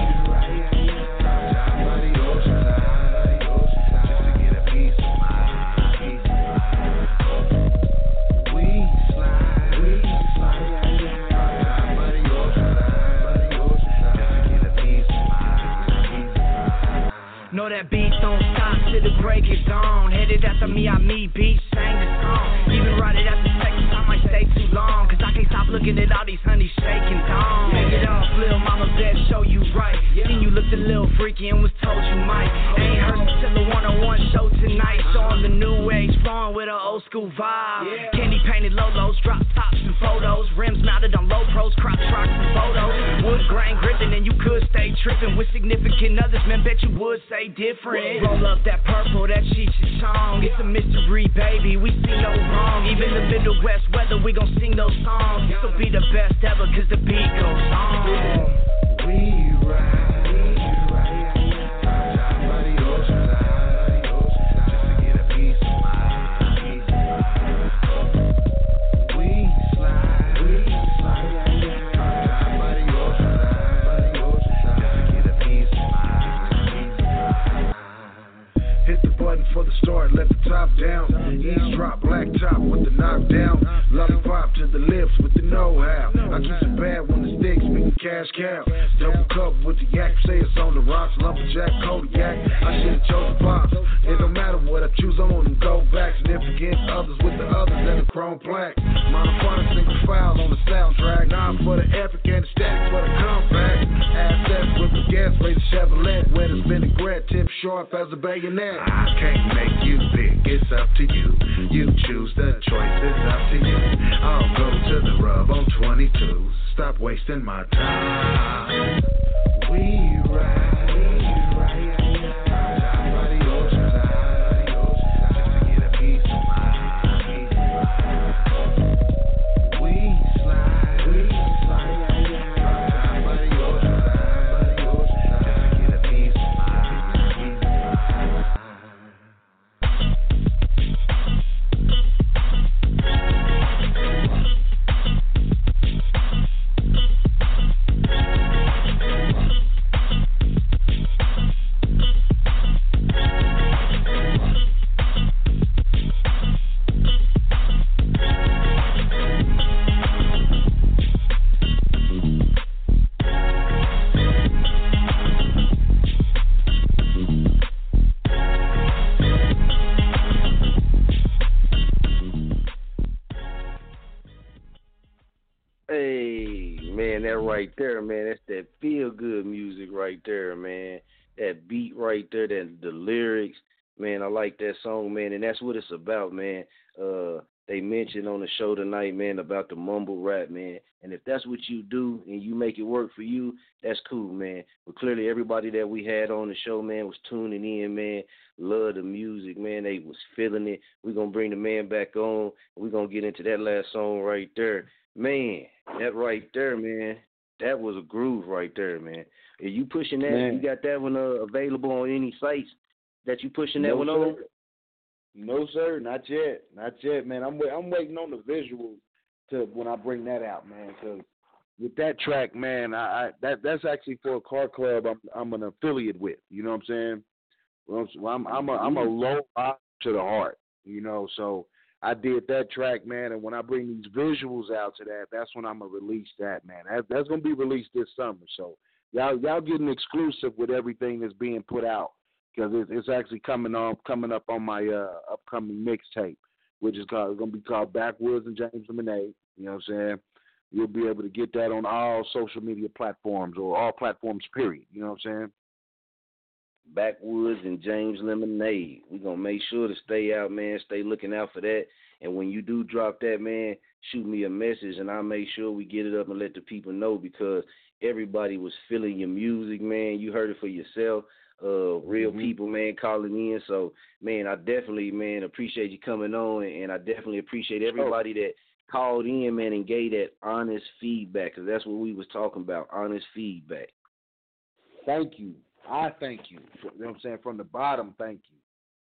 Know that beat don't stop till the break is dawn. Headed after me, beat, sang the song. Even write it after sex, I might stay too long. Cause I can't stop looking at all these honeys shaking down. Take it off, little mama, best show you right. Seen you looked a little freaky and was told you might. Ain't heard until the one-on-one show tonight. Showing the new age, flowing with an old school vibe. Candy painted Lolos, drop tops and photos. Rims mounted on low pros, crop rocks and photos. Wood grain gripping and you could stay tripping. With significant others, man, bet you would say different. Roll up that purple, that Cheech and Chong. It's a mystery, baby, we see no wrong. Even the Midwest weather, we gon' sing those songs. This'll be the best ever, cause the beat goes on. We ride. For the start, let the top down. Eavesdrop, black top with the knockdown. Lollipop to the lips with the know-how. I keep it bad when the sticks making cash cow. Double cup with the yak, say it's on the rocks. Lumberjack, Kodiak, I should've chose the pops. It don't matter what I choose, I'm on them go back. Significant others with the others and the chrome plaque. Monophonic single file on the soundtrack. 9 for the epic and the static for the compact. Assets with the gas, race Chevrolet. Where the vinaigrette, tip sharp as a bayonet. I can't make you pick, it's up to you. You choose, the choice is up to you. I'll go to the rub on 22. Stop wasting my time. We ride. Right there, man. That's that feel good music right there, man. That beat right there, that the lyrics, man. I like that song, man, and that's what it's about, man. they mentioned on the show tonight, man, about the mumble rap, man. And if that's what you do and you make it work for you, that's cool, man. But clearly everybody that we had on the show, man, was tuning in, man. Love the music, man. They was feeling it. We're going to bring the man back on. We're going to get into that last song right there. Man, that right there, man, that was a groove right there, man. Are you pushing that? Man. You got that one available on any sites that you pushing that one on? No, sir, not yet. Not yet, man. I'm waiting on the visuals to when I bring that out, man, because with that track, man, that's actually for a car club I'm an affiliate with. You know what I'm saying? Well, I'm a low to the heart, you know. So I did that track, man, and when I bring these visuals out to that, that's when I'm gonna release that, man. That's gonna be released this summer. So y'all getting exclusive with everything that's being put out because it's actually coming up on my upcoming mixtape, which is gonna be called Backwoods and James Lemonade. You know what I'm saying? You'll be able to get that on all social media platforms or all platforms, period. You know what I'm saying? Backwoods and James Lemonade. We're going to make sure to stay out, man. Stay looking out for that. And when you do drop that, man, shoot me a message, and I'll make sure we get it up and let the people know because everybody was feeling your music, man. You heard it for yourself. Real people, man, calling in. So, man, I definitely, man, appreciate you coming on, and I definitely appreciate everybody that called in, man, and gave that honest feedback because that's what we was talking about, honest feedback. Thank you. I thank you. You know what I'm saying? From the bottom, thank you.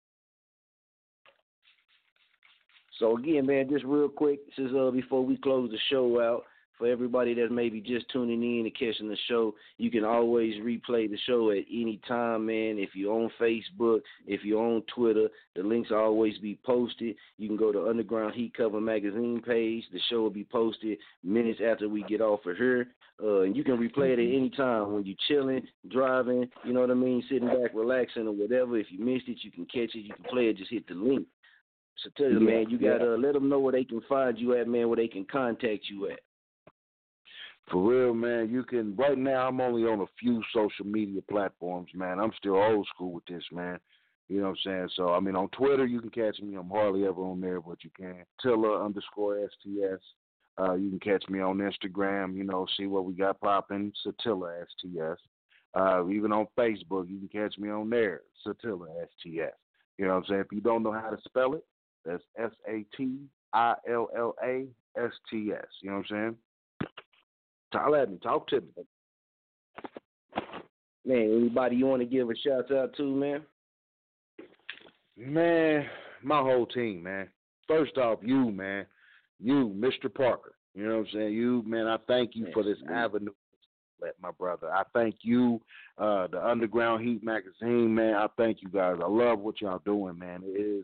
So, again, man, just real quick, since before we close the show out, for everybody that's maybe just tuning in and catching the show, you can always replay the show at any time, man. If you're on Facebook, if you're on Twitter, the links will always be posted. You can go to Underground Heat Cover Magazine page. The show will be posted minutes after we get off of here. And you can replay it at any time when you're chilling, driving, you know what I mean, sitting back, relaxing or whatever. If you missed it, you can catch it. You can play it. Just hit the link. So tell you, man, you got to let them know where they can find you at, man, where they can contact you at. For real, man, you can. Right now, I'm only on a few social media platforms, man. I'm still old school with this, man. You know what I'm saying? So, I mean, on Twitter, you can catch me. I'm hardly ever on there, but you can. Satilla_STS. You can catch me on Instagram, you know, see what we got popping, Satilla STS. Even on Facebook, you can catch me on there, Satilla STS. You know what I'm saying? If you don't know how to spell it, that's SATILLASTS. You know what I'm saying? Talk to me. Man, anybody you want to give a shout out to, man? Man, my whole team, man. First off, you, man. You, Mr. Parker. You know what I'm saying? You, man, I thank you for this avenue, my brother. I thank you, the Underground Heat Magazine, man. I thank you guys. I love what y'all doing, man.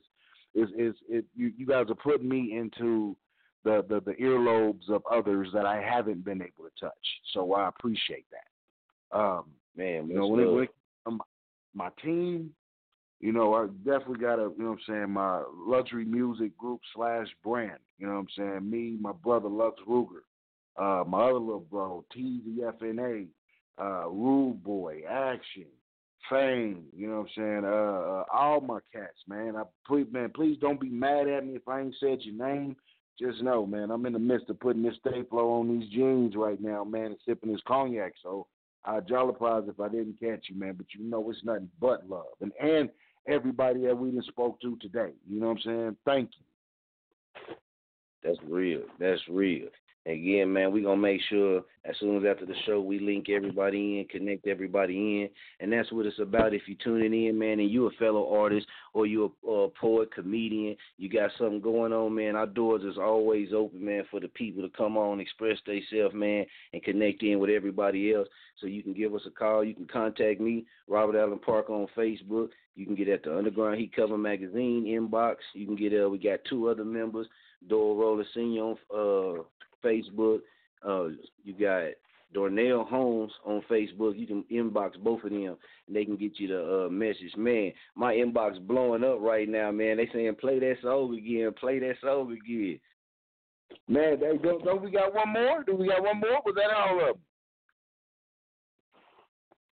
You guys are putting me into the earlobes of others that I haven't been able to touch. So I appreciate that. Man, you know, when my team, you know, I definitely got you know what I'm saying, my luxury music group / brand. You know what I'm saying? Me, my brother Lux Ruger, my other little bro, TZFNA, Rude Boy, Action, Fame, you know what I'm saying? All my cats, man. Please don't be mad at me if I ain't said your name. Just know, man, I'm in the midst of putting this Stay-Flow on these jeans right now, man, and sipping this cognac. So I apologize if I didn't catch you, man, but you know it's nothing but love. And everybody that we done spoke to today, you know what I'm saying? Thank you. That's real. That's real. Again, man, we're going to make sure as soon as after the show we link everybody in, connect everybody in, and that's what it's about. If you're tuning in, man, and you're a fellow artist or you're a poet, comedian, you got something going on, man, our doors is always open, man, for the people to come on, express themselves, man, and connect in with everybody else. So you can give us a call. You can contact me, Robert Allen Parker, on Facebook. You can get at the Underground Heat Cover Magazine inbox. You can get we got 2 other members, Doyle Roller Sr. on Facebook. You got Dornell Holmes on Facebook. You can inbox both of them, and they can get you the message. Man, my inbox blowing up right now, man. They saying, play that song again, play that song again. Man, don't we got one more? Do we got one more? Was that all of them?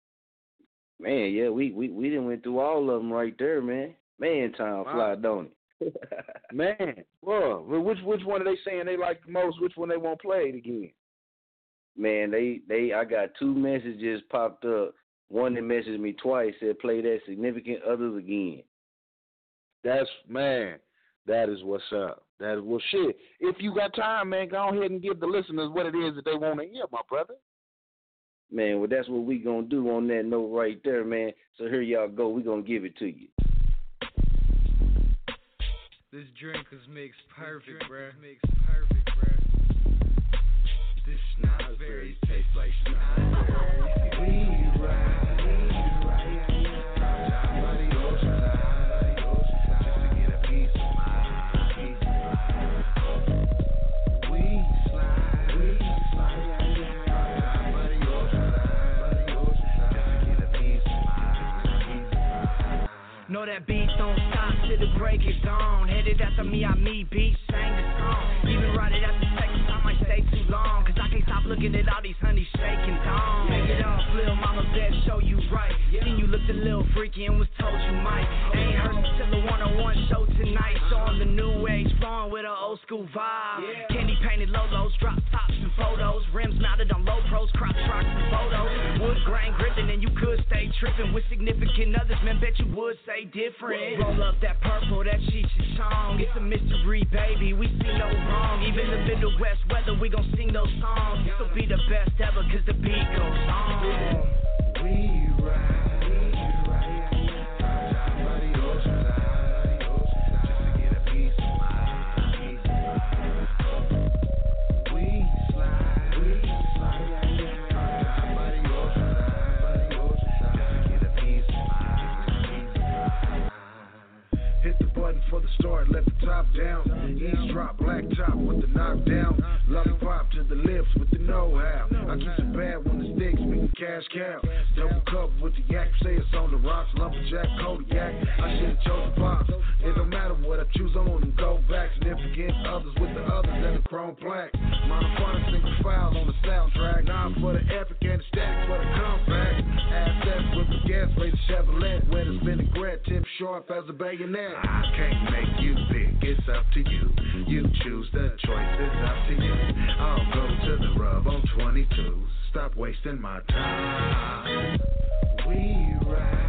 Man, yeah, we done went through all of them right there, man. Man, time fly, don't it? Man, well, which one are they saying they like the most? Which one they won't play it again? Man, I got 2 messages popped up. One that messaged me twice said play that Significant Others again. That is what's up. Well, shit. If you got time, man, go ahead and give the listeners what it is that they want to hear, my brother. Man, well, that's what we gonna do on that note right there, man. So here y'all go. We gonna give it to you. This drink is mixed perfect, bruh. This Schnozberry tastes like Schnozberry. We ride. Know that beat don't stop till the break is dawn. Headed after me, I me beat, sang the song. Even right it after seconds, I might stay too long. Cause I can't stop looking at all these honeys shaking down. Take it off, lil' mama, best show you right. Seen you looked a little freaky and was told you might. Ain't heard until the one-on-one show tonight. Showing the new age, flowing with an old school vibe. Candy painted logos, drop tops and photos. Rims mounted on low pros, crop rocks and photos. Wood grain gripping and you could stay tripping. With significant others, man, bet you would say different. Roll up that purple, that Cheech and Chong. It's a mystery, baby, we see no wrong. Even the Midwest weather, we gon' sing those songs. This'll be the best ever, cause the beat goes on. We ride. For the start, let the top down. Eavesdrop, black top with the knockdown. Lollipop to the lips with the know-how. I keep it bad when the sticks make the cash cow. Double cup with the yak, say it's on the rocks. Lumberjack, Kodiak, I should've chose the pops. It don't matter what I choose, I want to go back. Significant others with the others and the chrome plaque. Monophonic single file on the soundtrack. 9 for the epic and the static for the compact. Assets with the gas, race Chevrolet. Where the vinaigrette, tip sharp as a bayonet. I can't make you pick, it's up to you. You choose, the choice is up to you. I'll go to the rub on 22. Stop wasting my time. We ride.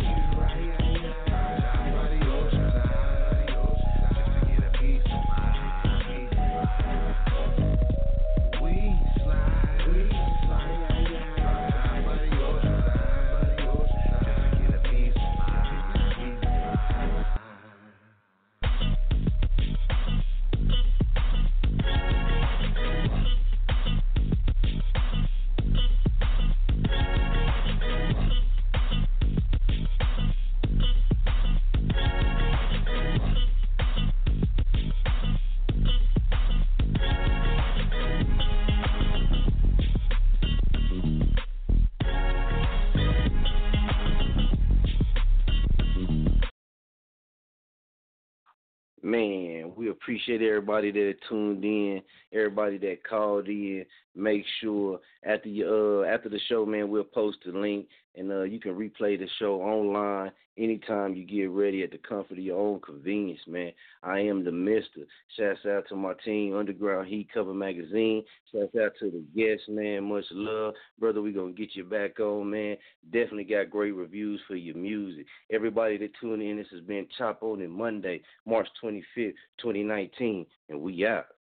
Man, we appreciate everybody that tuned in, everybody that called in. Make sure after the show, man, we'll post the link, and you can replay the show online anytime you get ready at the comfort of your own convenience, man. I am the Mister. Shouts out to my team, Underground Heat Cover Magazine. Shouts out to the guests, man. Much love. Brother, we're going to get you back on, man. Definitely got great reviews for your music. Everybody that tuned in, this has been Chop On It Monday, March 25th, 2019, and we out.